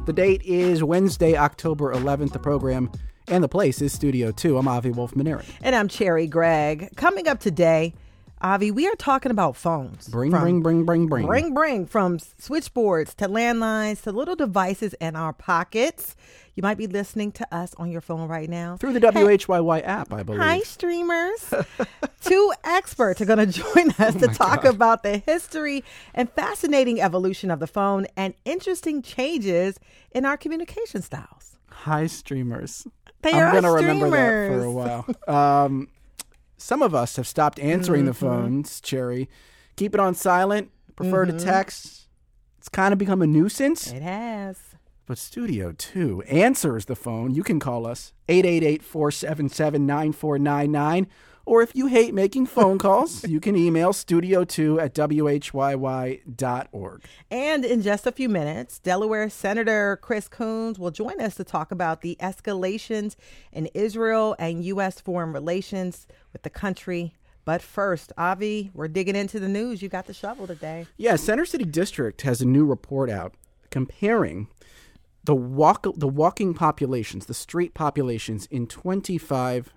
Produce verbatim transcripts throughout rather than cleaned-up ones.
The date is Wednesday, October eleventh. The program and the place is Studio two. I'm Avi Wolf-Maneri. And I'm Cherry Gregg. Coming up today, Avi, we are talking about phones. Bring, bring, bring, bring, bring. Bring, bring. From switchboards to landlines to little devices in our pockets. You might be listening to us on your phone right now. Through the W H Y Y hey, app, I believe. Hi, streamers. Two experts are going to join us oh to talk God. about the history and fascinating evolution of the phone and interesting changes in our communication styles. Hi, streamers. They I'm are going to streamers. remember that for a while. Um, some of us have stopped answering mm-hmm. the phones, Cherry. Keep it on silent. Prefer mm-hmm. to text. It's kind of become a nuisance. It has. But Studio two answers the phone. You can call us eight eight eight, four seven seven, nine four nine nine. Or if you hate making phone calls, you can email studio two at w h y y dot org. And in just a few minutes, Delaware Senator Chris Coons will join us to talk about the escalations in Israel and U S foreign relations with the country. But first, Avi, we're digging into the news. You got the shovel today. Yeah, Center City District has a new report out comparing the walk the walking populations, the street populations in twenty-five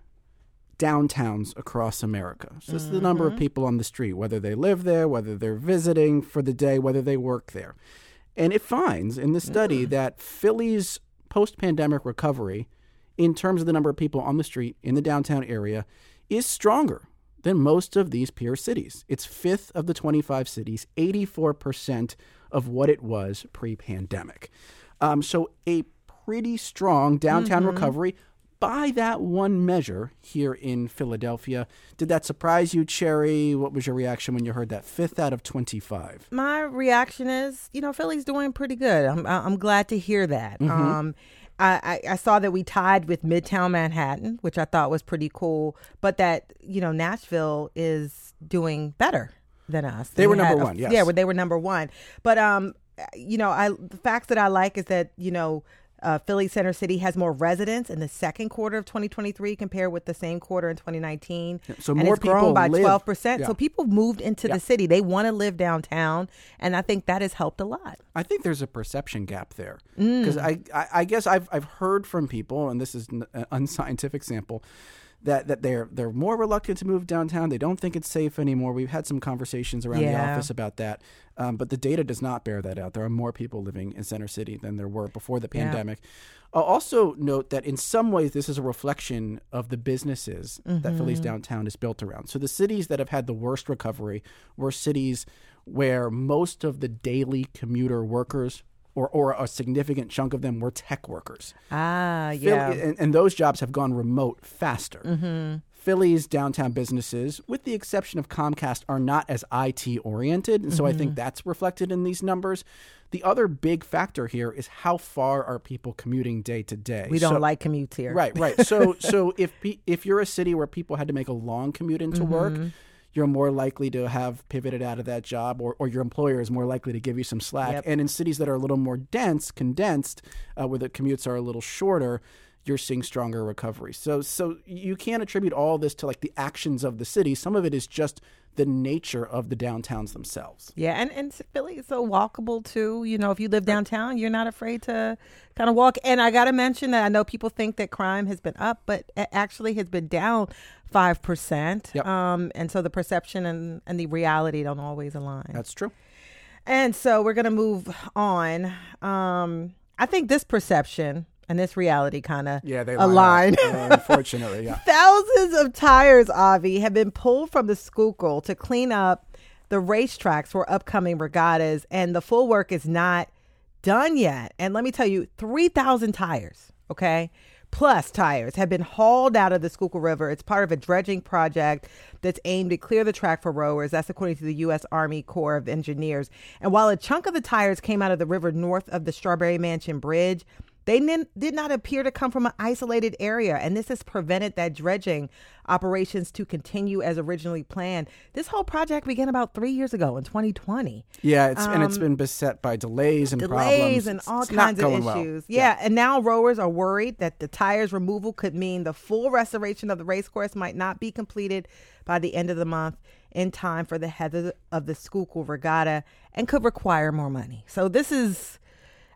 downtowns across America. So this mm-hmm. is the number of people on the street, whether they live there, whether they're visiting for the day, whether they work there. And it finds in the study mm-hmm. that Philly's post-pandemic recovery, in terms of the number of people on the street in the downtown area, is stronger than most of these peer cities. It's fifth of the twenty-five cities, eighty-four percent of what it was pre-pandemic. Um, so a pretty strong downtown mm-hmm. recovery by that one measure here in Philadelphia. Did that surprise you, Cherry? What was your reaction when you heard that? Fifth out of twenty-five. My reaction is, you know, Philly's doing pretty good. I'm I'm glad to hear that. Mm-hmm. Um, I, I saw that we tied with Midtown Manhattan, which I thought was pretty cool, but that, you know, Nashville is doing better than us. They, they were number a, one, yes. Yeah, they were number one. But, um, you know, I the facts that I like is that, you know, uh, Philly Center City has more residents in the second quarter of twenty twenty-three compared with the same quarter in twenty nineteen. Yeah, so and more it's people grown by live. twelve percent. Yeah. So people moved into yeah. the city. They want to live downtown. And I think that has helped a lot. I think there's a perception gap there. Because mm. I, I, I guess I've I've heard from people, and this is an unscientific sample, that that they're they're more reluctant to move downtown. They don't think it's safe anymore. We've had some conversations around yeah. the office about that, um, but the data does not bear that out. There are more people living in Center City than there were before the pandemic. Yeah. I'll also note that in some ways this is a reflection of the businesses mm-hmm. that Philly's downtown is built around. So the cities that have had the worst recovery were cities where most of the daily commuter workers Or, or a significant chunk of them were tech workers. Ah, yeah. Philly, and, and those jobs have gone remote faster. Mm-hmm. Philly's downtown businesses, with the exception of Comcast, are not as I T oriented. And so mm-hmm. I think that's reflected in these numbers. The other big factor here is how far are people commuting day to day. We don't so, like commutes here. Right, right. So so if if you're a city where people had to make a long commute into mm-hmm. work, you're more likely to have pivoted out of that job, or, or your employer is more likely to give you some slack. Yep. And in cities that are a little more dense, condensed, uh, where the commutes are a little shorter, you're seeing stronger recovery. So so you can't attribute all this to like the actions of the city. Some of it is just the nature of the downtowns themselves. Yeah, and, and Philly is so walkable too. You know, if you live downtown, you're not afraid to kind of walk. And I got to mention that I know people think that crime has been up, but it actually has been down five percent. Yep. Um, and so the perception and, and the reality don't always align. That's true. And so we're going to move on. Um, I think this perception and this reality kind of yeah, they align. Uh, unfortunately, yeah. Thousands of tires, Avi, have been pulled from the Schuylkill to clean up the racetracks for upcoming regattas, and the full work is not done yet. And let me tell you, three thousand tires, okay, plus tires have been hauled out of the Schuylkill River. It's part of a dredging project that's aimed to clear the track for rowers. That's according to the U S Army Corps of Engineers. And while a chunk of the tires came out of the river north of the Strawberry Mansion Bridge, they did not appear to come from an isolated area, and this has prevented that dredging operations to continue as originally planned. This whole project began about three years ago in twenty twenty. Yeah, it's, um, and it's been beset by delays and delays problems. and all it's kinds of issues. Well. Yeah, yeah, and now rowers are worried that the tires removal could mean the full restoration of the race course might not be completed by the end of the month in time for the head of the Schuylkill Regatta and could require more money. So this is...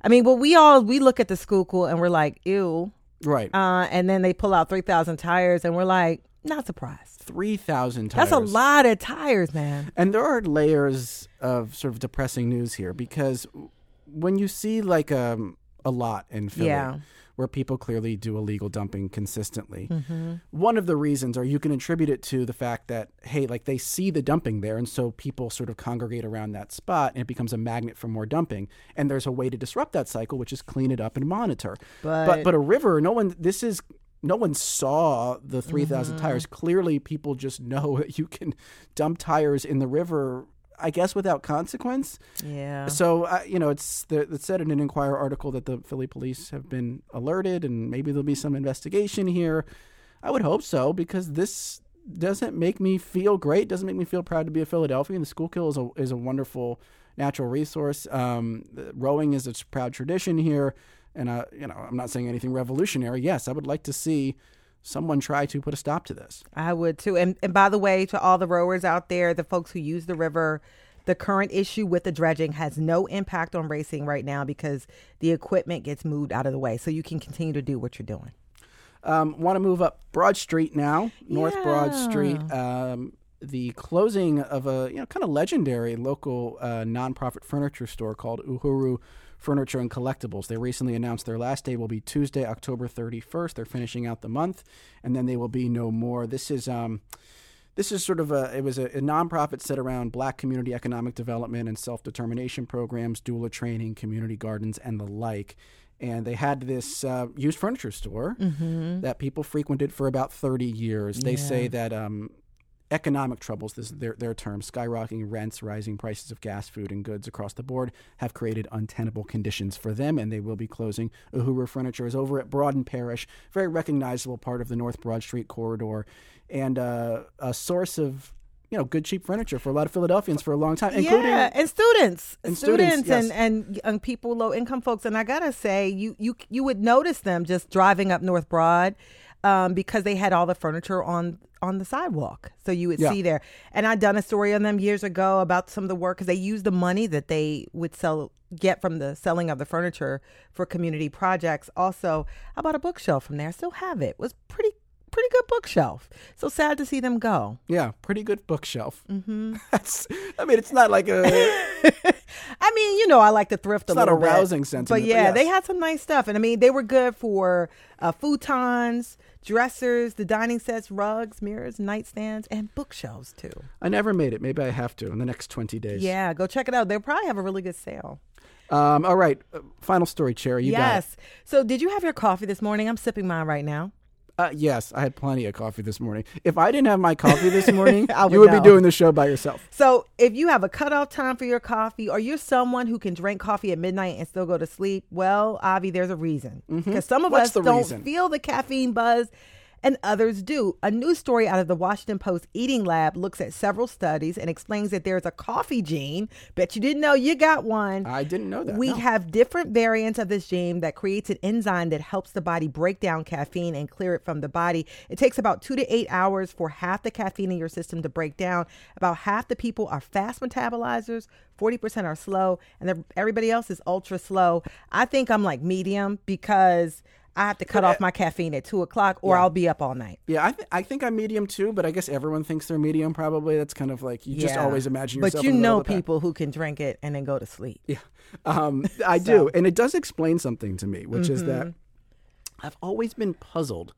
I mean, well, we all, we look at the Schuylkill and we're like, ew. Right. Uh, and then they pull out three thousand tires and we're like, not surprised. three thousand tires. That's a lot of tires, man. And there are layers of sort of depressing news here, because when you see like um, a lot in Philly Yeah. where people clearly do illegal dumping consistently, Mm-hmm. one of the reasons, or you can attribute it to the fact that, hey, like they see the dumping there, and so people sort of congregate around that spot, and it becomes a magnet for more dumping. And there's a way to disrupt that cycle, which is clean it up and monitor. But But but a river, no one, this is, no one saw the three thousand Mm-hmm. tires. Clearly, people just know that you can dump tires in the river, I guess, without consequence. yeah. So, uh, you know, it's the, it said in an Inquirer article that the Philly police have been alerted, and maybe there'll be some investigation here. I would hope so, because this doesn't make me feel great, doesn't make me feel proud to be a Philadelphian. The Schuylkill is a, is a wonderful natural resource. Um, rowing is a proud tradition here. And, uh, you know, I'm not saying anything revolutionary. Yes, I would like to see someone try to put a stop to this. I would too. And and by the way, to all the rowers out there, the folks who use the river, the current issue with the dredging has no impact on racing right now because the equipment gets moved out of the way. So you can continue to do what you're doing. Um, want to move up Broad Street now, North Yeah. Broad Street. Um, the closing of a you know kind of legendary local uh, nonprofit furniture store called Uhuru Furniture and Collectibles. They recently announced their last day will be Tuesday, October thirty-first. They're finishing out the month, and then they will be no more. This is um, this is sort of a it was a, a nonprofit set around Black community economic development and self-determination programs, doula training, community gardens, and the like. And they had this uh, used furniture store Mm-hmm. that people frequented for about thirty years. They Yeah. say that um, economic troubles, this is their, their term, skyrocketing rents, rising prices of gas, food, and goods across the board have created untenable conditions for them, and they will be closing. Uhuru Furniture is over at Broad and Parish, very recognizable part of the North Broad Street corridor, and uh, a source of you know good cheap furniture for a lot of Philadelphians for a long time, including yeah, and students, and students, yes. and, and young people, low income folks. And I gotta say, you you you would notice them just driving up North Broad, um, because they had all the furniture on on the sidewalk, so you would Yeah. see there. And I'd done a story on them years ago about some of the work because they used the money that they would sell get from the selling of the furniture for community projects. Also, I bought a bookshelf from there. I still have it. It was pretty. Pretty good bookshelf. So sad to see them go. yeah, pretty good bookshelf. Mm-hmm. That's, I mean, it's not like a I mean, you know, I like to thrift a It's not little a bit. rousing sentiment, But but yeah, yes. they had some nice stuff. And I mean, they were good for uh, futons, dressers, the dining sets, rugs, mirrors, nightstands, and bookshelves too. I never made it. Maybe I have to in the next twenty days. Yeah, go check it out. They'll probably have a really good sale. Um, all right. Uh, final story, Cherry. You yes. So did you have your coffee this morning? I'm sipping mine right now. got it. Uh, yes, I had plenty of coffee this morning. If I didn't have my coffee this morning, I would you would know. be doing the show by yourself. So if you have a cutoff time for your coffee, or you're someone who can drink coffee at midnight and still go to sleep, well, Avi, there's a reason. Because some of What's us the don't reason? feel the caffeine buzz and others do. A new story out of the Washington Post Eating Lab looks at several studies and explains that there's a coffee gene. Bet you didn't know you got one. I didn't know that. We no. have different variants of this gene that creates an enzyme that helps the body break down caffeine and clear it from the body. It takes about two to eight hours for half the caffeine in your system to break down. About half the people are fast metabolizers, forty percent are slow, and the- everybody else is ultra slow. I think I'm like medium because I have to cut off my caffeine at two o'clock or Yeah. I'll be up all night. Yeah, I, th- I think I'm medium too, but I guess everyone thinks they're medium probably. That's kind of like, you just Yeah. always imagine yourself But you in the middle know of the pack. people who can drink it and then go to sleep. Yeah, um, I So. do. And it does explain something to me, which is that Mm-hmm. I've always been puzzled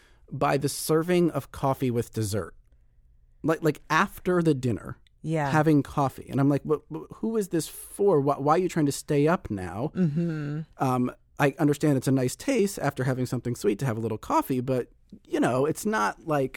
by the serving of coffee with dessert. Like, like after the dinner, Yeah. having coffee. And I'm like, but, but who is this for? Why, why are you trying to stay up now? Mm-hmm. Um, I understand it's a nice taste after having something sweet to have a little coffee, but, you know, it's not like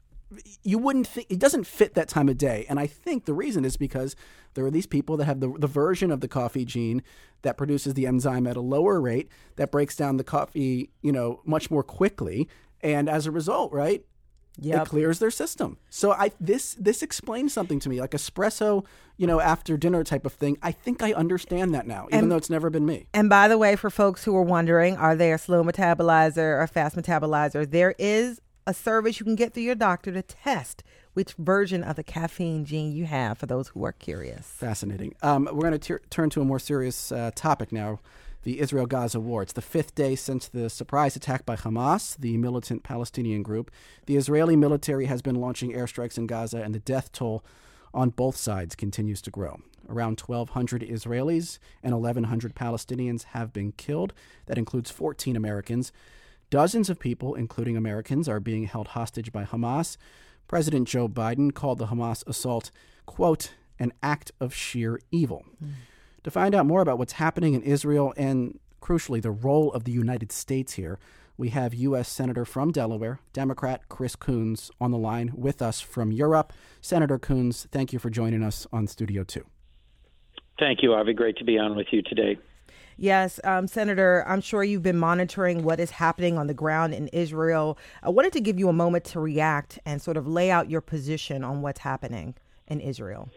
you wouldn't think it doesn't fit that time of day. And I think the reason is because there are these people that have the, the version of the coffee gene that produces the enzyme at a lower rate that breaks down the coffee, you know, much more quickly. And as a result, right, Yep. it clears their system. So I this this explains something to me, like espresso, you know, after dinner type of thing. I think I understand that now, even And- though it's never been me. And by the way, for folks who are wondering, are they a slow metabolizer or a fast metabolizer? There is a service you can get through your doctor to test which version of the caffeine gene you have for those who are curious. Fascinating. Um, we're going to turn to a more serious uh, topic now. the Israel-Gaza war. It's the fifth day since the surprise attack by Hamas, the militant Palestinian group. The Israeli military has been launching airstrikes in Gaza, and the death toll on both sides continues to grow. Around twelve hundred Israelis and eleven hundred Palestinians have been killed. That includes fourteen Americans. Dozens of people, including Americans, are being held hostage by Hamas. President Joe Biden called the Hamas assault, quote, an act of sheer evil. Mm. To find out more about what's happening in Israel and, crucially, the role of the United States here, we have U S Senator from Delaware, Democrat Chris Coons, on the line with us from Europe. Senator Coons, thank you for joining us on Studio two. Thank you, Avi. Great to be on with you today. Yes, um, Senator, I'm sure you've been monitoring what is happening on the ground in Israel. I wanted to give you a moment to react and sort of lay out your position on what's happening in Israel.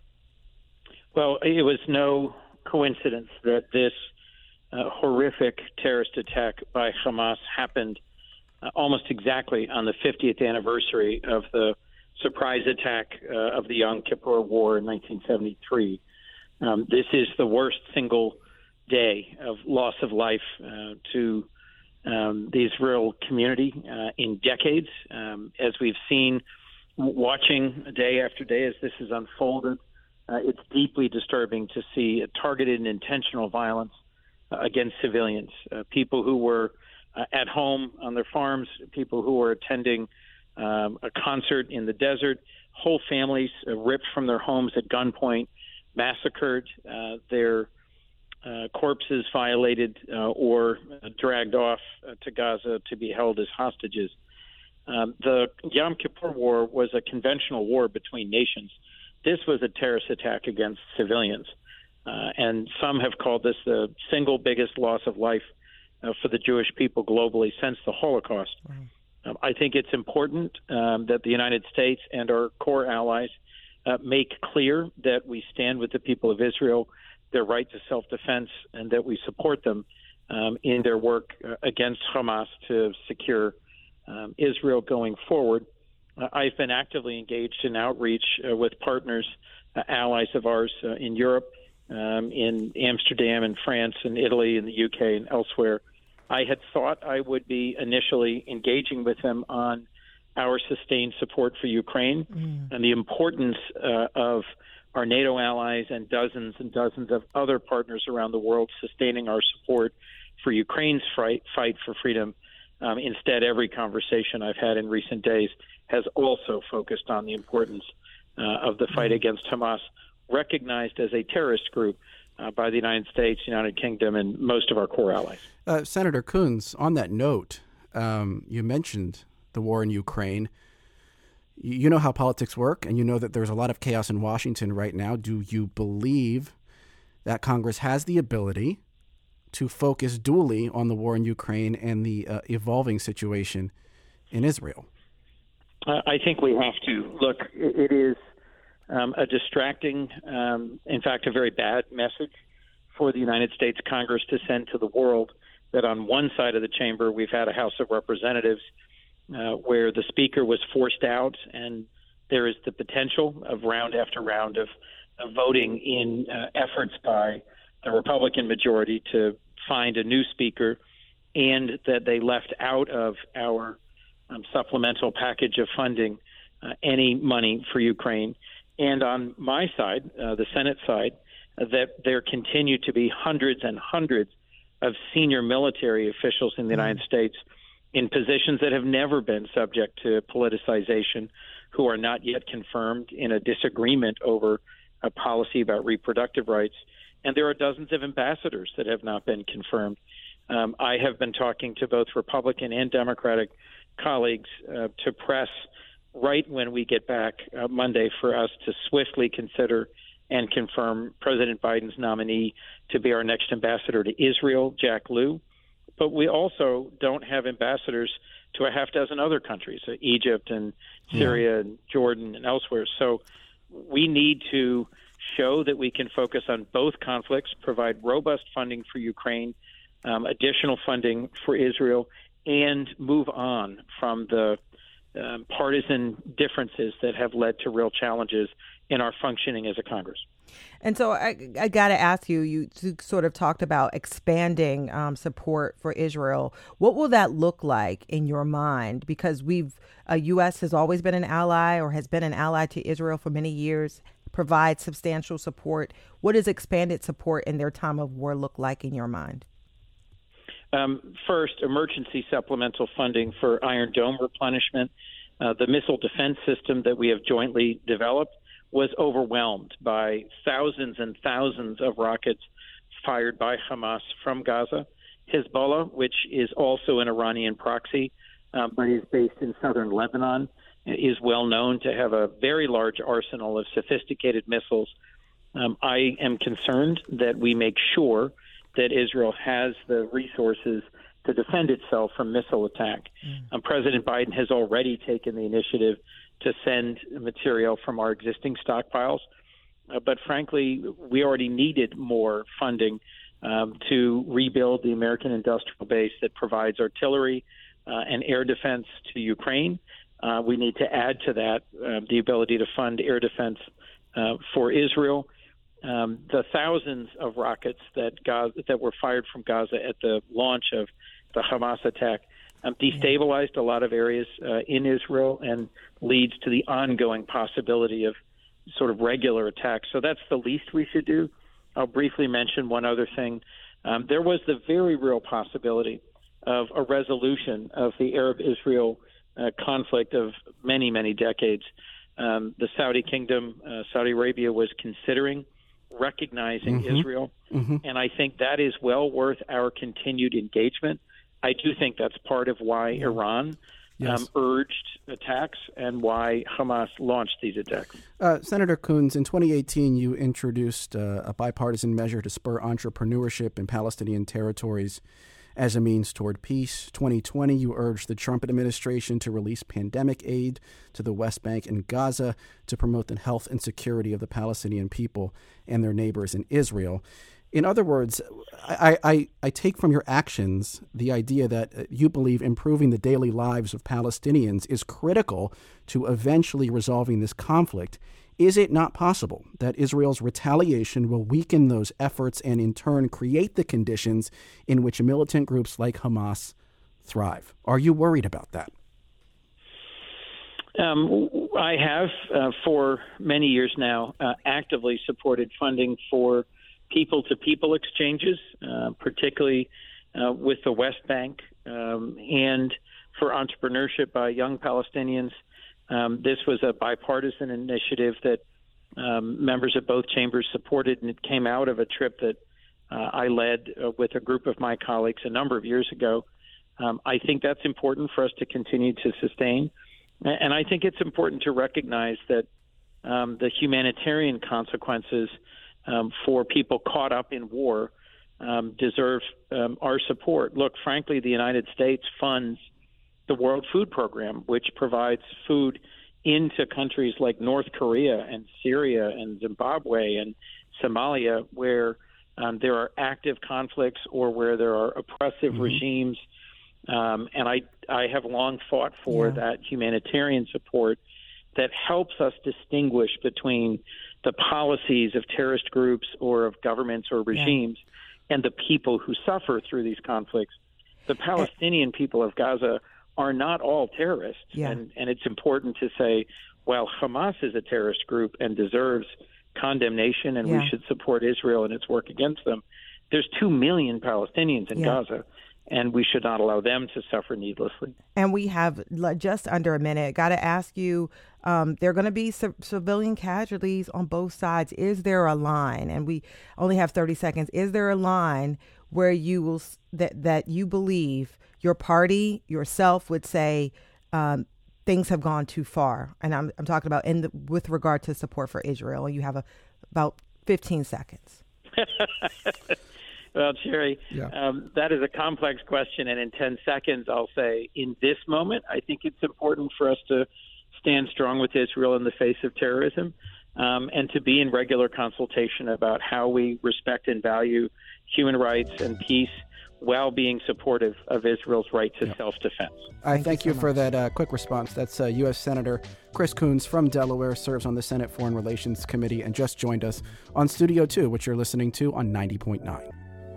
Well, it was no coincidence that this uh, horrific terrorist attack by Hamas happened uh, almost exactly on the fiftieth anniversary of the surprise attack uh, of the Yom Kippur War in nineteen seventy-three. Um, this is the worst single day of loss of life uh, to um, the Israel community uh, in decades. Um, as we've seen, watching day after day as this has unfolded, uh, it's deeply disturbing to see a targeted and intentional violence uh, against civilians, uh, people who were uh, at home on their farms, people who were attending um, a concert in the desert, whole families uh, ripped from their homes at gunpoint, massacred, uh, their uh, corpses violated uh, or uh, dragged off uh, to Gaza to be held as hostages. Um, the Yom Kippur War was a conventional war between nations. This was a terrorist attack against civilians. Uh, and some have called this the single biggest loss of life uh, for the Jewish people globally since the Holocaust. Wow. Um, I think it's important um, that the United States and our core allies uh, make clear that we stand with the people of Israel, their right to self-defense, and that we support them um, in their work uh, against Hamas to secure um, Israel going forward. Uh, I've been actively engaged in outreach uh, with partners, uh, allies of ours uh, in Europe, um, in Amsterdam and France and Italy and the U K and elsewhere. I had thought I would be initially engaging with them on our sustained support for Ukraine mm. and the importance uh, of our NATO allies and dozens and dozens of other partners around the world sustaining our support for Ukraine's fight, fight for freedom. Um, instead, every conversation I've had in recent days has also focused on the importance uh, of the fight against Hamas, recognized as a terrorist group uh, by the United States, United Kingdom, and most of our core allies. Uh, Senator Coons, on that note, um, you mentioned the war in Ukraine. You know how politics work, and you know that there's a lot of chaos in Washington right now. Do you believe that Congress has the ability to focus duly on the war in Ukraine and the uh, evolving situation in Israel? Uh, I think we have to. Look, it is um, a distracting, um, in fact, a very bad message for the United States Congress to send to the world that on one side of the chamber we've had a House of Representatives uh, where the Speaker was forced out, and there is the potential of round after round of, of voting in uh, efforts by the Republican majority to find a new Speaker, and that they left out of our um, supplemental package of funding uh, any money for Ukraine. And on my side, uh, the Senate side, uh, that there continue to be hundreds and hundreds of senior military officials in the mm-hmm. United States in positions that have never been subject to politicization, who are not yet confirmed in a disagreement over a policy about reproductive rights. And there are dozens of ambassadors that have not been confirmed. Um, I have been talking to both Republican and Democratic colleagues uh, to press right when we get back uh, Monday for us to swiftly consider and confirm President Biden's nominee to be our next ambassador to Israel, Jack Lew. But we also don't have ambassadors to a half dozen other countries, uh, Egypt and Syria yeah. and Jordan and elsewhere. So we need to show that we can focus on both conflicts, provide robust funding for Ukraine, um, additional funding for Israel, and move on from the um, partisan differences that have led to real challenges in our functioning as a Congress. And so I, I got to ask you, you sort of talked about expanding um, support for Israel. What will that look like in your mind? Because we've, uh, U S has always been an ally or has been an ally to Israel for many years, provides substantial support. What does expanded support in their time of war look like in your mind? Um, first, emergency supplemental funding for Iron Dome replenishment. Uh, the missile defense system that we have jointly developed was overwhelmed by thousands and thousands of rockets fired by Hamas from Gaza. Hezbollah, which is also an Iranian proxy, uh, but is based in southern Lebanon, is well known to have a very large arsenal of sophisticated missiles. Um, I am concerned that we make sure that Israel has the resources to defend itself from missile attack. Mm. Um, President Biden has already taken the initiative to send material from our existing stockpiles. Uh, but frankly, we already needed more funding um, to rebuild the American industrial base that provides artillery uh, and air defense to Ukraine. Uh, we need to add to that uh, the ability to fund air defense uh, for Israel. Um, the thousands of rockets that Gaza, that were fired from Gaza at the launch of the Hamas attack Um, destabilized a lot of areas uh, in Israel and leads to the ongoing possibility of sort of regular attacks. So that's the least we should do. I'll briefly mention one other thing. Um, there was the very real possibility of a resolution of the Arab-Israel uh, conflict of many, many decades. Um, the Saudi kingdom, uh, Saudi Arabia, was considering recognizing mm-hmm. Israel, mm-hmm. and I think that is well worth our continued engagement. I do think that's part of why Iran yes. um, urged attacks and why Hamas launched these attacks. Uh, Senator Coons, in twenty eighteen, you introduced uh, a bipartisan measure to spur entrepreneurship in Palestinian territories as a means toward peace. twenty twenty, you urged the Trump administration to release pandemic aid to the West Bank and Gaza to promote the health and security of the Palestinian people and their neighbors in Israel. In other words, I, I, I take from your actions the idea that you believe improving the daily lives of Palestinians is critical to eventually resolving this conflict. Is it not possible that Israel's retaliation will weaken those efforts and in turn create the conditions in which militant groups like Hamas thrive? Are you worried about that? Um, I have, uh, for many years now, uh, actively supported funding for people-to-people exchanges, uh, particularly uh, with the West Bank, um, and for entrepreneurship by young Palestinians. Um, this was a bipartisan initiative that um, members of both chambers supported, and it came out of a trip that uh, I led uh, with a group of my colleagues a number of years ago. Um, I think that's important for us to continue to sustain, and I think it's important to recognize that um, the humanitarian consequences Um, for people caught up in war um, deserve um, our support. Look, frankly, the United States funds the World Food Program, which provides food into countries like North Korea and Syria and Zimbabwe and Somalia, where um, there are active conflicts or where there are oppressive mm-hmm. regimes. Um, and I, I have long fought for yeah. that humanitarian support that helps us distinguish between the policies of terrorist groups or of governments or regimes yeah. and the people who suffer through these conflicts. The Palestinian people of Gaza are not all terrorists. Yeah. And, and it's important to say, well, Hamas is a terrorist group and deserves condemnation, and yeah. we should support Israel in its work against them. There's two million Palestinians in yeah. Gaza, and we should not allow them to suffer needlessly. And we have just under a minute. Got to ask you, um, there are going to be c- civilian casualties on both sides. Is there a line? And we only have thirty seconds. Is there a line where you will that that you believe your party, yourself, would say um, things have gone too far? And I'm I'm talking about in the, with regard to support for Israel. You have a, about fifteen seconds. Well, Cherry, yeah. um, that is a complex question, and in ten seconds, I'll say, in this moment, I think it's important for us to stand strong with Israel in the face of terrorism, um, and to be in regular consultation about how we respect and value human rights and peace while being supportive of Israel's right to Yep. self-defense. I thank, Thank you, you so for much. that uh, quick response. That's uh, U S. Senator Chris Coons from Delaware, serves on the Senate Foreign Relations Committee, and just joined us on Studio two, which you're listening to on ninety point nine.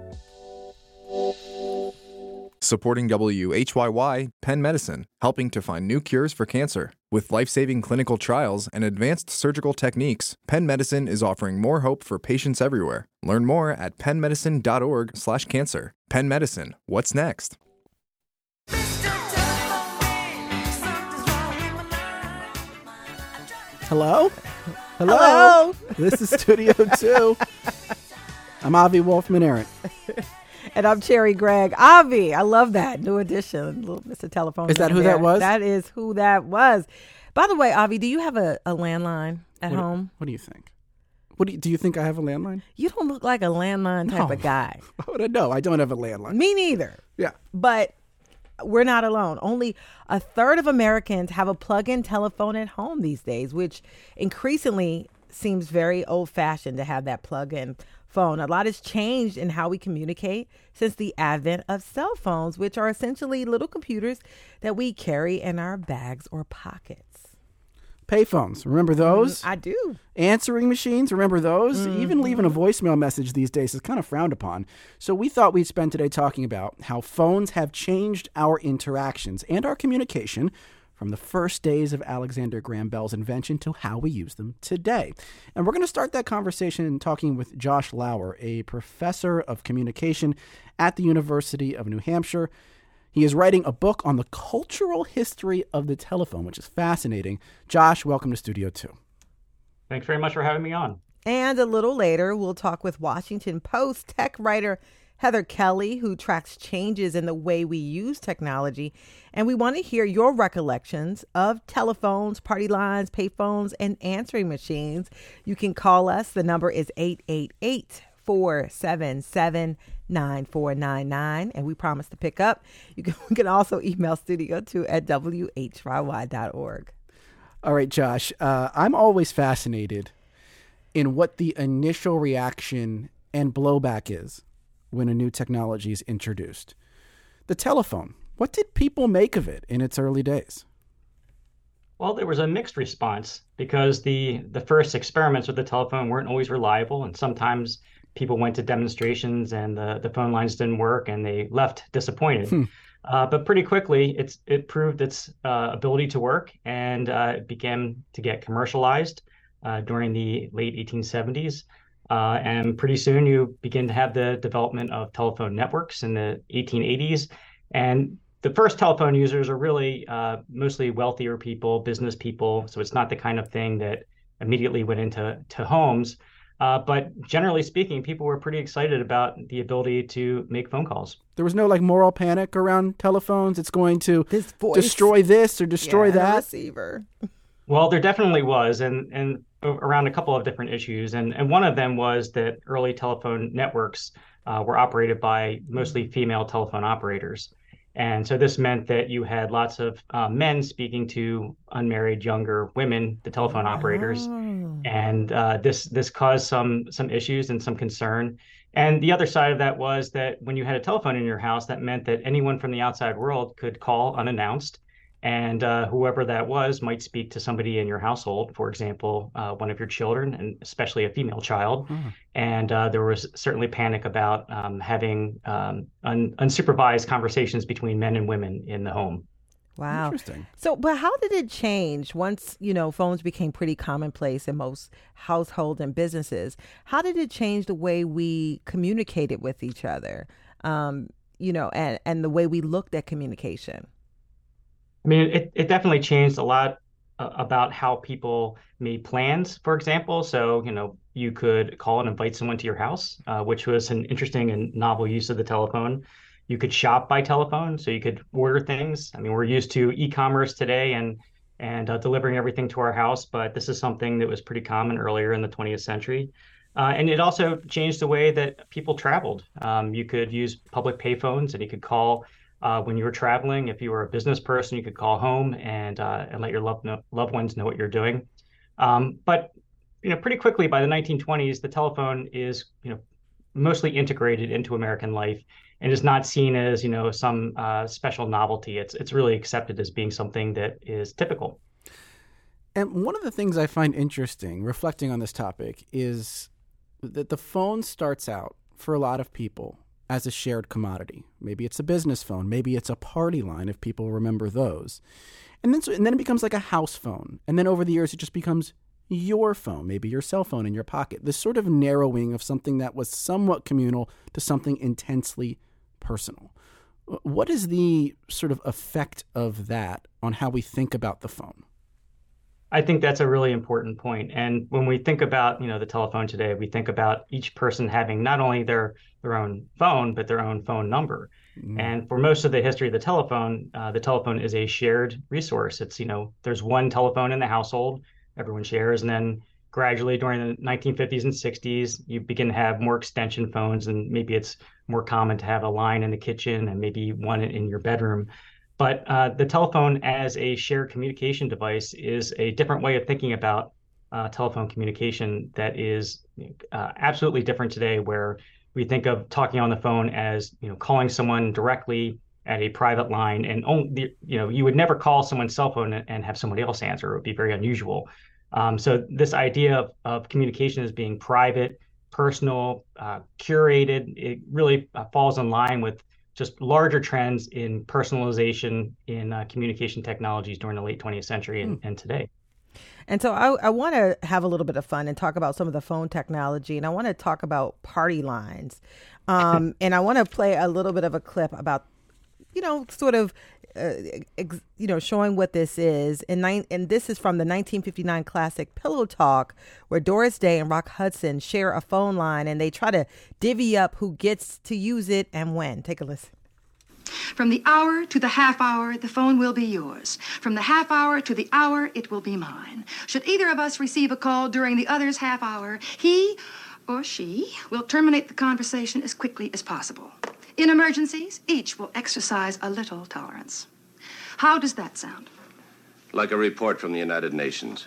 Supporting W H Y Y, Penn Medicine, helping to find new cures for cancer. With life-saving clinical trials and advanced surgical techniques, Penn Medicine is offering more hope for patients everywhere. Learn more at pennmedicine.org slash cancer. Penn Medicine, what's next? Hello? Hello? Hello. This is Studio two. I'm Avi Wolfman Arent. And I'm Cherry Gregg. Avi, I love that new addition. Little Mister Telephone. Is that down who there. that was? That is who that was. By the way, Avi, do you have a, a landline at What, home? what do you think? What do you, do you think I have a landline? You don't look like a landline type No. of guy. How would I know? I don't have a landline. Me neither. Yeah. But we're not alone. Only a third of Americans have a plug-in telephone at home these days, which increasingly seems very old-fashioned to have that plug-in phone. A lot has changed in how we communicate since the advent of cell phones, which are essentially little computers that we carry in our bags or pockets. Payphones. Remember those? I do. Answering machines, remember those? Even leaving a voicemail message these days is kind of frowned upon. So we thought we'd spend today talking about how phones have changed our interactions and our communication from the first days of Alexander Graham Bell's invention to how we use them today. And we're going to start that conversation talking with Josh Lauer, a professor of communication at the University of New Hampshire. He is writing a book on the cultural history of the telephone, which is fascinating. Josh, welcome to Studio two. Thanks very much for having me on. And a little later, we'll talk with Washington Post tech writer Heather Kelly, who tracks changes in the way we use technology. And we want to hear your recollections of telephones, party lines, payphones, and answering machines. You can call us. The number is eight eight eight, four seven seven, nine four nine nine, and we promise to pick up. You can, you can also email studio two at w h y y dot org. All right, Josh, uh, I'm always fascinated in what the initial reaction and blowback is when a new technology is introduced. The telephone, what did people make of it in its early days? Well, there was a mixed response because the the first experiments with the telephone weren't always reliable, and sometimes people went to demonstrations and the, the phone lines didn't work and they left disappointed. Hmm. Uh, but pretty quickly, it's it proved its uh, ability to work, and uh, it began to get commercialized uh, during the late eighteen seventies. Uh, and pretty soon you begin to have the development of telephone networks in the eighteen eighties. And the first telephone users are really uh, mostly wealthier people, business people. So it's not the kind of thing that immediately went into to homes. Uh, but generally speaking, people were pretty excited about the ability to make phone calls. There was no like moral panic around telephones. It's going to This voice. destroy this or destroy Yeah, the that. receiver. Well, there definitely was, and and around a couple of different issues, and and one of them was that early telephone networks uh, were operated by mostly female telephone operators, and so this meant that you had lots of uh, men speaking to unmarried younger women, the telephone operators, Oh. and uh, this this caused some some issues and some concern. And the other side of that was that when you had a telephone in your house, that meant that anyone from the outside world could call unannounced. And uh, whoever that was might speak to somebody in your household, for example, uh, one of your children, and especially a female child. Hmm. And uh, there was certainly panic about um, having um, un- unsupervised conversations between men and women in the home. Wow. Interesting. So, but how did it change once, you know, phones became pretty commonplace in most households and businesses? How did it change the way we communicated with each other, um, you know, and, and the way we looked at communication? I mean, it, it definitely changed a lot uh, about how people made plans, for example. So, you know, you could call and invite someone to your house, uh, which was an interesting and novel use of the telephone. You could shop by telephone, so you could order things. I mean, we're used to e-commerce today and and uh, delivering everything to our house, but this is something that was pretty common earlier in the twentieth century. Uh, and it also changed the way that people traveled. Um, you could use public payphones, and you could call uh, when you were traveling. If you were a business person, you could call home and uh, and let your loved know, loved ones know what you're doing. Um, but you know, pretty quickly by the nineteen twenties, the telephone is you know mostly integrated into American life and is not seen as, you know, some uh, special novelty. It's it's really accepted as being something that is typical. And one of the things I find interesting, reflecting on this topic, is that the phone starts out for a lot of people as a shared commodity. Maybe it's a business phone. Maybe it's a party line, if people remember those. And then, so, and then it becomes like a house phone. And then over the years, it just becomes your phone, maybe your cell phone in your pocket. This sort of narrowing of something that was somewhat communal to something intensely personal. What is the sort of effect of that on how we think about the phone? I think that's a really important point. And when we think about, you know, the telephone today, we think about each person having not only their their own phone, but their own phone number. Mm. And for most of the history of the telephone, uh, the telephone is a shared resource. It's, you know, there's one telephone in the household, everyone shares. And then gradually during the nineteen fifties and sixties, you begin to have more extension phones, and maybe it's more common to have a line in the kitchen and maybe one in your bedroom. But uh, the telephone as a shared communication device is a different way of thinking about uh, telephone communication that is uh, absolutely different today, where we think of talking on the phone as, you know, calling someone directly at a private line, and only, you know, you would never call someone's cell phone and have somebody else answer. It would be very unusual. Um, so this idea of, of communication as being private, personal, uh, curated, it really uh, falls in line with just larger trends in personalization in uh, communication technologies during the late twentieth century and, mm. and today. And so I, I want to have a little bit of fun and talk about some of the phone technology, and I want to talk about party lines. Um, and I want to play a little bit of a clip about, you know, sort of, uh, ex, you know, showing what this is. And, nine, and this is from the nineteen fifty-nine classic Pillow Talk, where Doris Day and Rock Hudson share a phone line, and they try to divvy up who gets to use it and when. Take a listen. From the hour to the half hour, the phone will be yours. From the half hour to the hour, it will be mine. Should either of us receive a call during the other's half hour, he or she will terminate the conversation as quickly as possible. In emergencies, each will exercise a little tolerance. How does that sound? Like a report from the United Nations.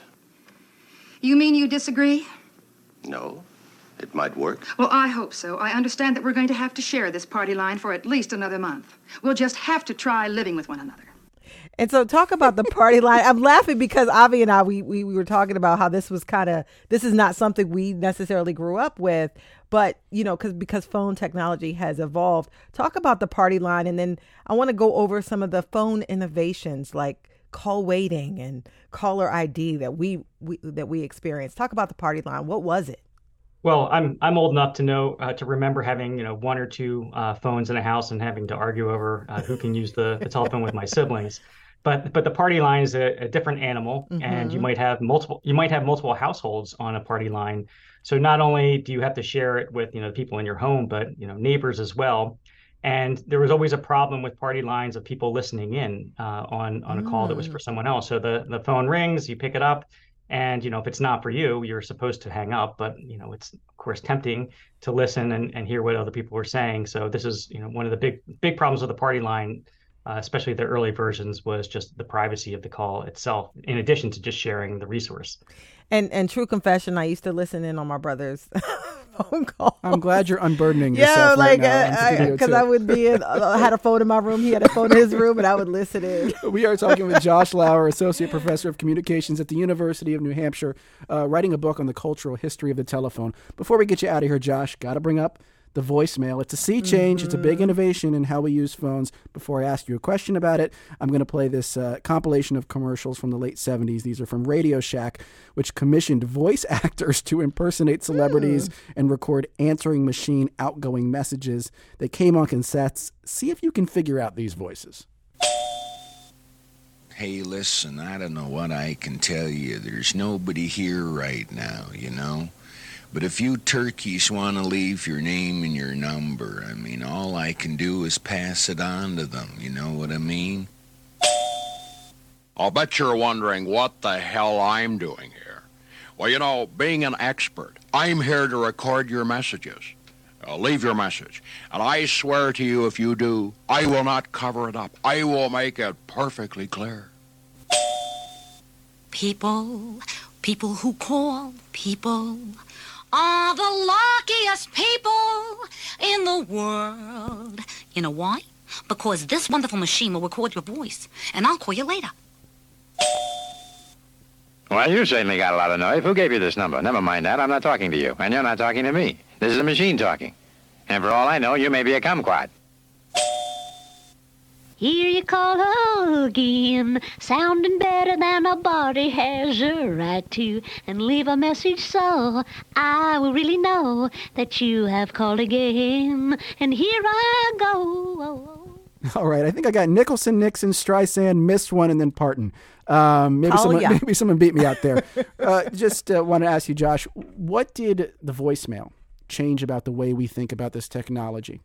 You mean you disagree? No. It might work. Well, I hope so. I understand that we're going to have to share this party line for at least another month. We'll just have to try living with one another. And so talk about the party line. I'm laughing because Avi and I, we, we, we were talking about how this was kind of, this is not something we necessarily grew up with, but, you know, because because phone technology has evolved. Talk about the party line. And then I want to go over some of the phone innovations like call waiting and caller I D that we, we that we experienced. Talk about the party line. What was it? Well, I'm I'm old enough to know uh, to remember having, you know, one or two uh, phones in a house and having to argue over uh, who can use the, the telephone with my siblings. But but the party line is a, a different animal, mm-hmm. and you might have multiple you might have multiple households on a party line. So not only do you have to share it with, you know, people in your home, but, you know, neighbors as well. And there was always a problem with party lines of people listening in uh, on on a call mm. that was for someone else. So the the phone rings, you pick it up. And, you know, if it's not for you, you're supposed to hang up. But, you know, it's, of course, tempting to listen and, and hear what other people are saying. So this is, you know, one of the big, big problems with the party line, uh, especially the early versions, was just the privacy of the call itself, in addition to just sharing the resource. And and true confession, I used to listen in on my brother's phone call. I'm glad you're unburdening yourself yeah, like, right now. Because I, I would be in, I had a phone in my room, he had a phone in his room, and I would listen in. We are talking with Josh Lauer, Associate Professor of Communications at the University of New Hampshire, uh, writing a book on the cultural history of the telephone. Before we get you out of here, Josh, got to bring up the voicemail. It's a sea change. Mm-hmm. It's a big innovation in how we use phones. Before I ask you a question about it, I'm going to play this uh, compilation of commercials from the late seventies. These are from Radio Shack, which commissioned voice actors to impersonate celebrities mm. and record answering machine outgoing messages. They came on cassettes. See if you can figure out these voices. Hey, listen, I don't know what I can tell you. There's nobody here right now, you know? But if you turkeys want to leave your name and your number, I mean, all I can do is pass it on to them. You know what I mean? I'll bet you're wondering what the hell I'm doing here. Well, you know, being an expert, I'm here to record your messages. Uh, leave your message. And I swear to you, if you do, I will not cover it up. I will make it perfectly clear. People, people who call, people... are the luckiest people in the world. You know why? Because this wonderful machine will record your voice, and I'll call you later. Well, you certainly got a lot of nerve. Who gave you this number? Never mind that. I'm not talking to you, and you're not talking to me. This is a machine talking. And for all I know, you may be a kumquat. Here you call again, sounding better than a body has a right to, and leave a message so I will really know that you have called again, and here I go. All right, I think I got Nicholson, Nixon, Streisand, missed one, and then Parton. Um, maybe, oh, someone, yeah. maybe someone beat me out there. uh, just uh, want to ask you, Josh, what did the voicemail change about the way we think about this technology?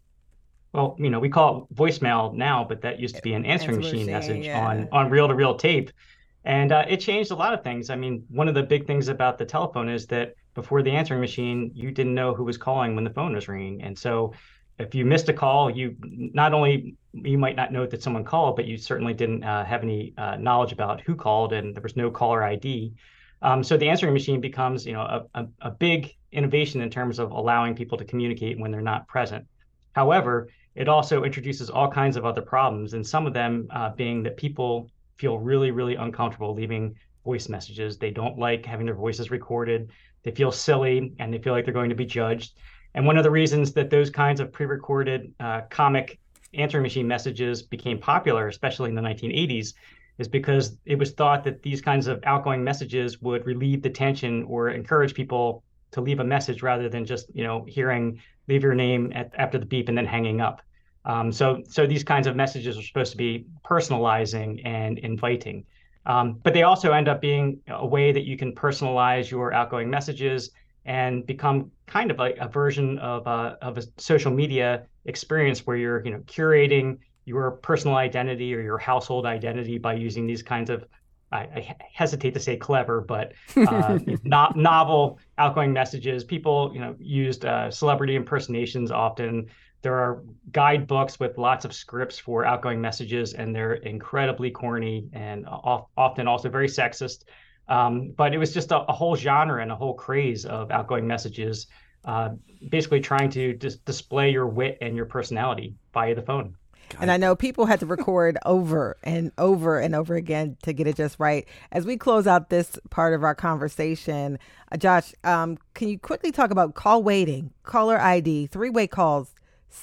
Well, you know, we call it voicemail now, but that used to be an answering Answer machine machine, message yeah. on, on reel-to-reel tape. And uh, it changed a lot of things. I mean, one of the big things about the telephone is that before the answering machine, you didn't know who was calling when the phone was ringing. And so if you missed a call, you not only, you might not know that someone called, but you certainly didn't uh, have any uh, knowledge about who called, and there was no caller I D. Um, so the answering machine becomes, you know, a, a, a big innovation in terms of allowing people to communicate when they're not present. However, it also introduces all kinds of other problems, and some of them uh, being that people feel really, really uncomfortable leaving voice messages. They don't like having their voices recorded. They feel silly, and they feel like they're going to be judged. And one of the reasons that those kinds of pre-recorded uh, comic answering machine messages became popular, especially in the nineteen eighties, is because it was thought that these kinds of outgoing messages would relieve the tension or encourage people to leave a message rather than just, you know, hearing leave your name at, after the beep and then hanging up. Um, so, so these kinds of messages are supposed to be personalizing and inviting. Um, but they also end up being a way that you can personalize your outgoing messages and become kind of like a version of a, of a social media experience where you're, you know, curating your personal identity or your household identity by using these kinds of, I, I hesitate to say clever, but uh, no, novel outgoing messages. People, you know, used uh, celebrity impersonations often. There are guidebooks with lots of scripts for outgoing messages, and they're incredibly corny and off, often also very sexist. Um, but it was just a, a whole genre and a whole craze of outgoing messages, uh, basically trying to dis- display your wit and your personality via the phone. And I know people had to record over and over and over again to get it just right. As we close out this part of our conversation, uh, Josh, um, can you quickly talk about call waiting, caller I D, three-way calls,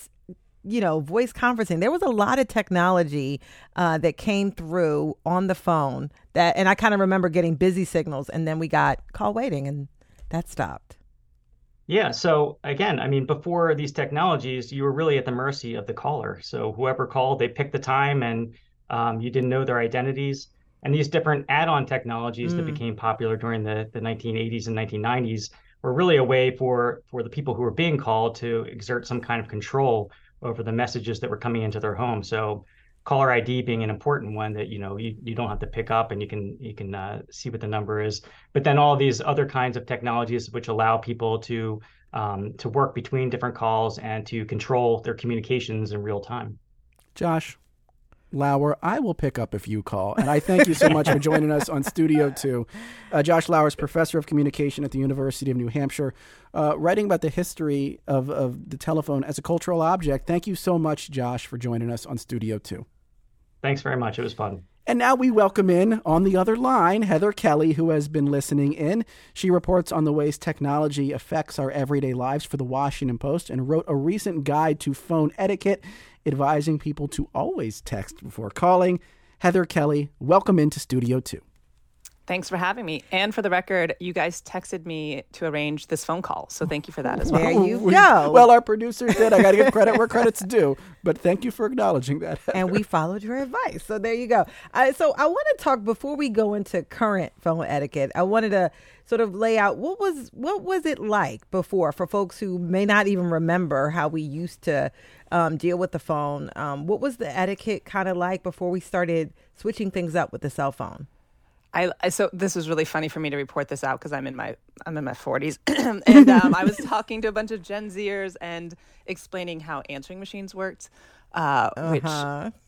you know, voice conferencing? There was a lot of technology uh, that came through on the phone that, and I kind of remember getting busy signals, and then we got call waiting, and that stopped. Yeah. So again, I mean, before these technologies, you were really at the mercy of the caller. So whoever called, they picked the time, and um, you didn't know their identities. And these different add-on technologies mm. that became popular during the, the nineteen eighties and nineteen nineties were really a way for, for the people who were being called to exert some kind of control over the messages that were coming into their home. So caller I D being an important one that, you know, you, you don't have to pick up, and you can you can uh, see what the number is. But then all these other kinds of technologies which allow people to um, to work between different calls and to control their communications in real time. Josh Lauer, I will pick up if you call. And I thank you so much for joining us on Studio two. Uh, Josh Lauer is professor of communication at the University of New Hampshire, uh, writing about the history of, of the telephone as a cultural object. Thank you so much, Josh, for joining us on Studio two. Thanks very much. It was fun. And now we welcome in on the other line, Heather Kelly, who has been listening in. She reports on the ways technology affects our everyday lives for the Washington Post and wrote a recent guide to phone etiquette, advising people to always text before calling. Heather Kelly, welcome into Studio two. Thanks for having me. And for the record, you guys texted me to arrange this phone call. So thank you for that as well. There you we, go. Well, our producers did. I got to give credit where credit's due. But thank you for acknowledging that, Heather. And we followed your advice. So there you go. Uh, so I want to talk, before we go into current phone etiquette, I wanted to sort of lay out what was what was it like before for folks who may not even remember how we used to um, deal with the phone. Um, what was the etiquette kind of like before we started switching things up with the cell phone? I, I so this was really funny for me to report this out because I'm in my I'm in my forties, and um, I was talking to a bunch of Gen Zers and explaining how answering machines worked, uh, uh-huh. which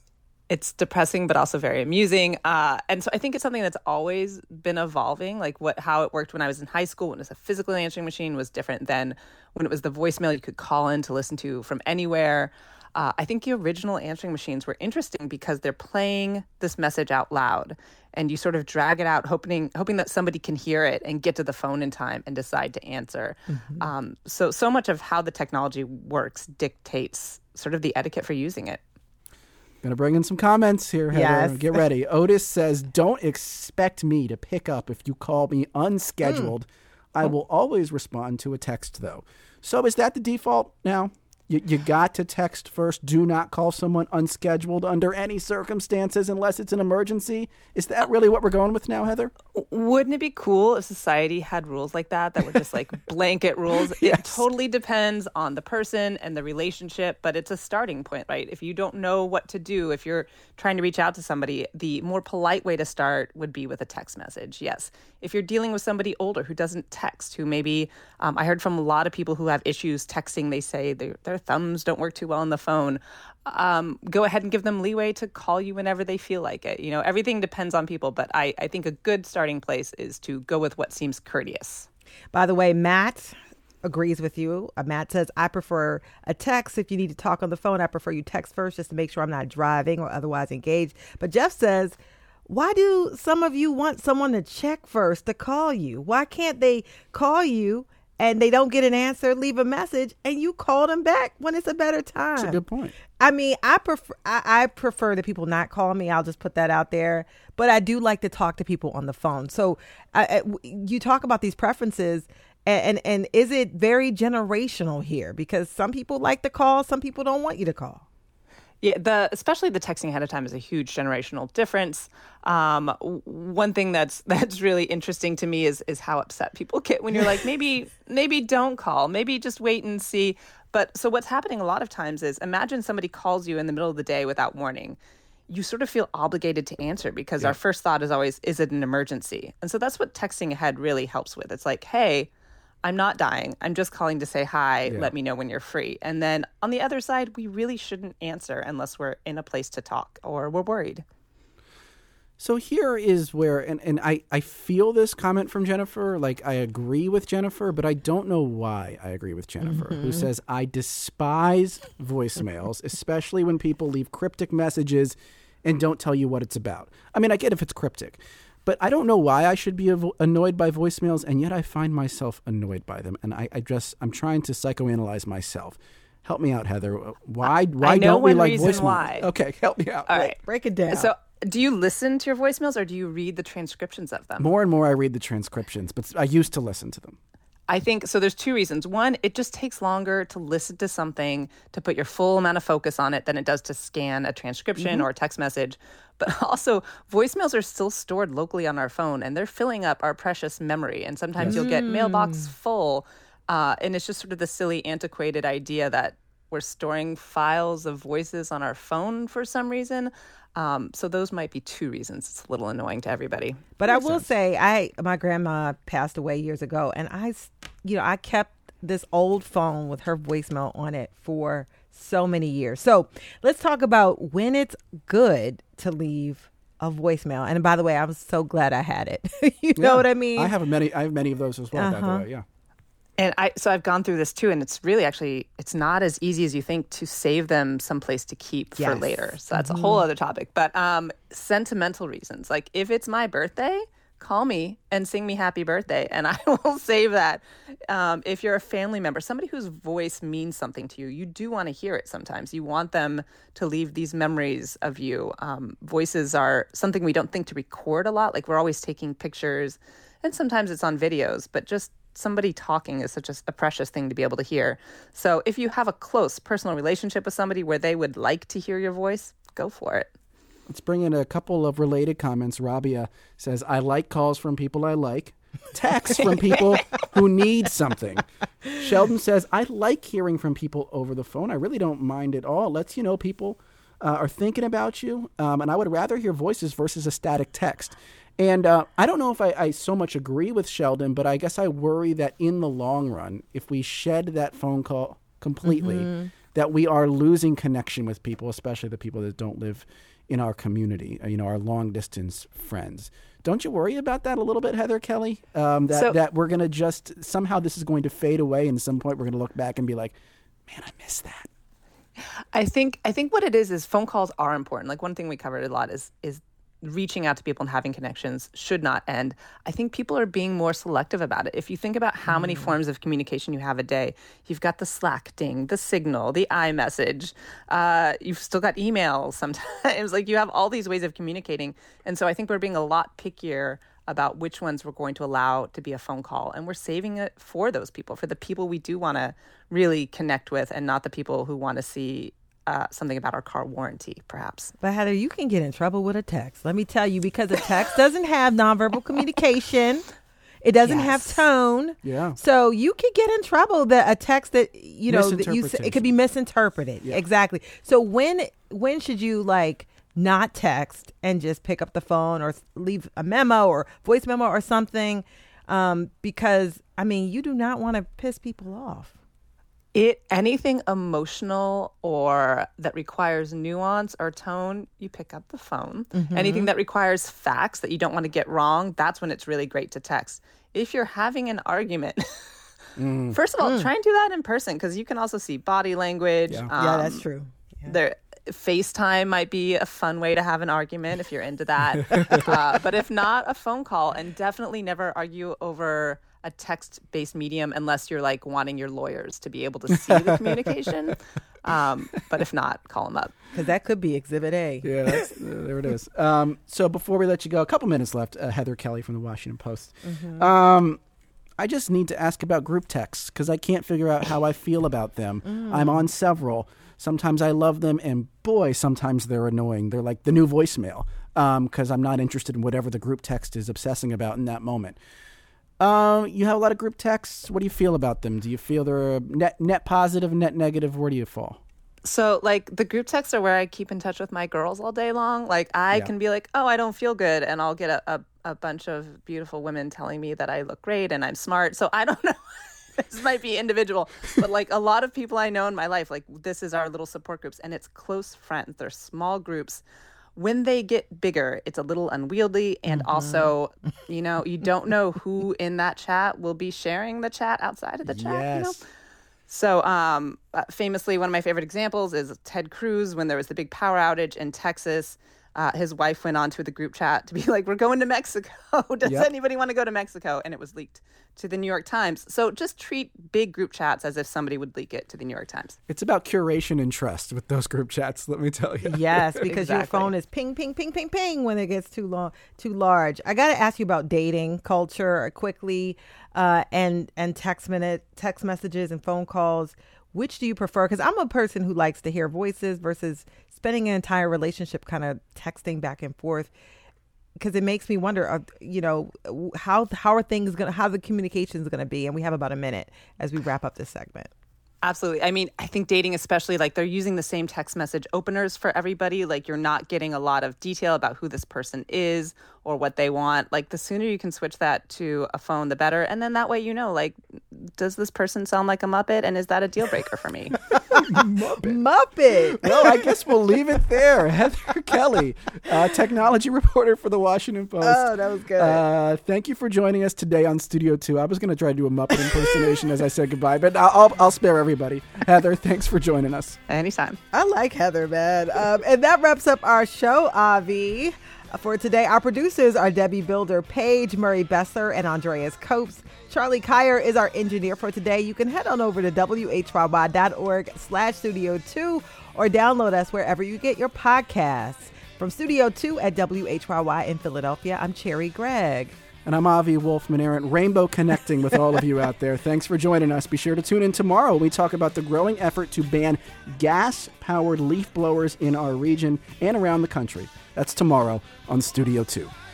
It's depressing, but also very amusing. Uh, and so I think it's something that's always been evolving. Like what, how it worked when I was in high school, when it was a physical answering machine, was different than when it was the voicemail you could call in to listen to from anywhere. Uh, I think the original answering machines were interesting because they're playing this message out loud, and you sort of drag it out, hoping hoping that somebody can hear it and get to the phone in time and decide to answer. Mm-hmm. Um, so so much of how the technology works dictates sort of the etiquette for using it. Going to bring in some comments here, Heather. Yes. Get ready. Otis says, don't expect me to pick up if you call me unscheduled. Mm. I will always respond to a text, though. So is that the default now? You, you got to text first. Do not call someone unscheduled under any circumstances unless it's an emergency. Is that really what we're going with now, Heather? Wouldn't it be cool if society had rules like that, that were just like blanket rules? Yes. It totally depends on the person and the relationship, but it's a starting point, right? If you don't know what to do, if you're trying to reach out to somebody, the more polite way to start would be with a text message, yes. If you're dealing with somebody older who doesn't text, who maybe, um, I heard from a lot of people who have issues texting, they say their, their thumbs don't work too well on the phone. Um, go ahead and give them leeway to call you whenever they feel like it. You know, everything depends on people, but I, I think a good starting place is to go with what seems courteous. By the way, Matt agrees with you. Uh, Matt says, I prefer a text. If you need to talk on the phone, I prefer you text first just to make sure I'm not driving or otherwise engaged. But Jeff says, why do some of you want someone to check first to call you? Why can't they call you and they don't get an answer, leave a message, and you call them back when it's a better time? That's a good point. I mean, I prefer I, I prefer that people not call me. I'll just put that out there. But I do like to talk to people on the phone. So I, I, you talk about these preferences, and, and and is it very generational here? Because some people like to call, some people don't want you to call. Yeah, the especially the texting ahead of time is a huge generational difference. Um, one thing that's that's really interesting to me is is how upset people get when you're like, maybe maybe don't call, maybe just wait and see. But so what's happening a lot of times is, imagine somebody calls you in the middle of the day without warning. You sort of feel obligated to answer because yeah. our first thought is always, is it an emergency? And so that's what texting ahead really helps with. It's like, hey, I'm not dying. I'm just calling to say hi. Yeah. Let me know when you're free. And then on the other side, we really shouldn't answer unless we're in a place to talk or we're worried. So here is where, and, and I, I feel this comment from Jennifer, like I agree with Jennifer, but I don't know why I agree with Jennifer, mm-hmm. who says, I despise voicemails, especially when people leave cryptic messages and don't tell you what it's about. I mean, I get if it's cryptic, but I don't know why I should be avo- annoyed by voicemails, and yet I find myself annoyed by them. And I, I just, I'm trying to psychoanalyze myself. Help me out, Heather. Why, why I know don't we one like reason voicemails? Why. Okay, help me out. All right. Break it down. So do you listen to your voicemails or do you read the transcriptions of them? More and more I read the transcriptions, but I used to listen to them. I think, so there's two reasons. One, it just takes longer to listen to something, to put your full amount of focus on it than it does to scan a transcription mm-hmm. or a text message. But also, voicemails are still stored locally on our phone, and they're filling up our precious memory. And sometimes yes. you'll get mailbox full, uh, and it's just sort of the silly, antiquated idea that we're storing files of voices on our phone for some reason. Um, so those might be two reasons it's a little annoying to everybody. But I will sense. say, I my grandma passed away years ago, and I, you know, I kept this old phone with her voicemail on it for so many years. So let's talk about when it's good to leave a voicemail. And by the way, I'm so glad I had it. you know yeah, what I mean? I have many. I have many of those as well. Uh-huh. By the way, yeah. And I, so I've gone through this too, and it's really actually, it's not as easy as you think to save them someplace to keep yes. for later. So that's mm-hmm. a whole other topic. But um, sentimental reasons, like if it's my birthday, call me and sing me happy birthday, and I will save that. Um, if you're a family member, somebody whose voice means something to you, you do want to hear it sometimes. You want them to leave these memories of you. Um, voices are something we don't think to record a lot. Like we're always taking pictures, and sometimes it's on videos, but just somebody talking is such a, a precious thing to be able to hear. So if you have a close personal relationship with somebody where they would like to hear your voice, go for it. Let's bring in a couple of related comments. Rabia says, I like calls from people I like. Texts from people who need something. Sheldon says, I like hearing from people over the phone. I really don't mind at all. It lets you know people uh, are thinking about you. Um, and I would rather hear voices versus a static text. And uh, I don't know if I, I so much agree with Sheldon, but I guess I worry that in the long run, if we shed that phone call completely, mm-hmm. that we are losing connection with people, especially the people that don't live in our community, you know, our long distance friends. Don't you worry about that a little bit, Heather Kelly? Um, that, So- that we're going to just, somehow this is going to fade away, and at some point we're going to look back and be like, man, I miss that. I think I think what it is is phone calls are important. Like one thing we covered a lot is is reaching out to people and having connections should not end. I think people are being more selective about it. If you think about how many forms of communication you have a day, you've got the Slack ding, the Signal, the iMessage, uh, you've still got email sometimes. Like you have all these ways of communicating. And so I think we're being a lot pickier about which ones we're going to allow to be a phone call. And we're saving it for those people, for the people we do want to really connect with and not the people who want to see Uh, something about our car warranty, perhaps. But Heather, you can get in trouble with a text. Let me tell you, because a text doesn't have nonverbal communication. It doesn't Yes. have tone. Yeah. So you could get in trouble that a text that, you know, that you say, it could be misinterpreted. Yeah. Exactly. So when when should you like not text and just pick up the phone or leave a memo or voice memo or something? Um, because, I mean, you do not want to piss people off. It anything emotional or that requires nuance or tone, you pick up the phone. Mhm. Anything that requires facts that you don't want to get wrong, that's when it's really great to text. If you're having an argument, Mm. first of all, Mm. try and do that in person because you can also see body language. Yeah. Yeah, that's true. There, FaceTime might be a fun way to have an argument if you're into that. uh, but if not, a phone call, and definitely never argue over a text-based medium unless you're like wanting your lawyers to be able to see the communication. Um, but if not, call them up. Because that could be Exhibit A. Yeah, that's, uh, there it is. Um, so before we let you go, a couple minutes left. Uh, Heather Kelly from the Washington Post. Mhm. Um, I just need to ask about group texts because I can't figure out how I feel about them. Mm. I'm on several. Sometimes I love them, and boy, sometimes they're annoying. They're like the new voicemail because I'm not interested in whatever the group text is obsessing about in that moment. Uh, you have a lot of group texts. What do you feel about them? Do you feel they're net net positive, net negative? Where do you fall? So, like, the group texts are where I keep in touch with my girls all day long. Like, I Yeah. can be like, oh, I don't feel good. And I'll get a, a, a bunch of beautiful women telling me that I look great and I'm smart. So I don't know. This might be individual. But, like, a lot of people I know in my life, like, this is our little support groups. And it's close friends. They're small groups. When they get bigger, it's a little unwieldy. And Mm-hmm. also, you know, you don't know who in that chat will be sharing the chat outside of the chat. You know? Yes. So um, uh, famously, one of my favorite examples is Ted Cruz. When there was the big power outage in Texas, uh, his wife went on to the group chat to be like, we're going to Mexico. Does Yep. anybody want to go to Mexico? And it was leaked to the New York Times. So just treat big group chats as if somebody would leak it to the New York Times. It's about curation and trust with those group chats, let me tell you. Yes, because your Exactly. phone is ping, ping, ping, ping, ping when it gets too long, too large. I got to ask you about dating culture quickly, uh, and and text minute, text messages and phone calls. Which do you prefer? Because I'm a person who likes to hear voices versus spending an entire relationship kind of texting back and forth. Because it makes me wonder, uh, you know, how how are things gonna, how the communication is gonna be? And we have about a minute as we wrap up this segment. Absolutely. I mean, I think dating especially, like they're using the same text message openers for everybody. Like you're not getting a lot of detail about who this person is or what they want. Like the sooner you can switch that to a phone, the better. And then that way, you know, like, does this person sound like a Muppet? And is that a deal breaker for me? Muppet. Muppet. Well, I guess we'll leave it there. Heather Kelly, uh, technology reporter for the Washington Post. Oh, that was good. Uh, thank you for joining us today on Studio two. I was going to try to do a Muppet impersonation as I said goodbye, but I'll, I'll, I'll spare everybody. Heather, thanks for joining us. Anytime. I like Heather, man. Um, and that wraps up our show, Avi. Uh, For today, our producers are Debbie Builder, Paige, Murray Besser, and Andreas Copes. Charlie Kyer is our engineer for today. You can head on over to W H Y Y dot org slash studio two or download us wherever you get your podcasts. From Studio two at W H Y Y in Philadelphia, I'm Cherry Gregg. And I'm Avi Wolfman Arent, rainbow connecting with all of you out there. Thanks for joining us. Be sure to tune in tomorrow when we talk about the growing effort to ban gas-powered leaf blowers in our region and around the country. That's tomorrow on Studio two.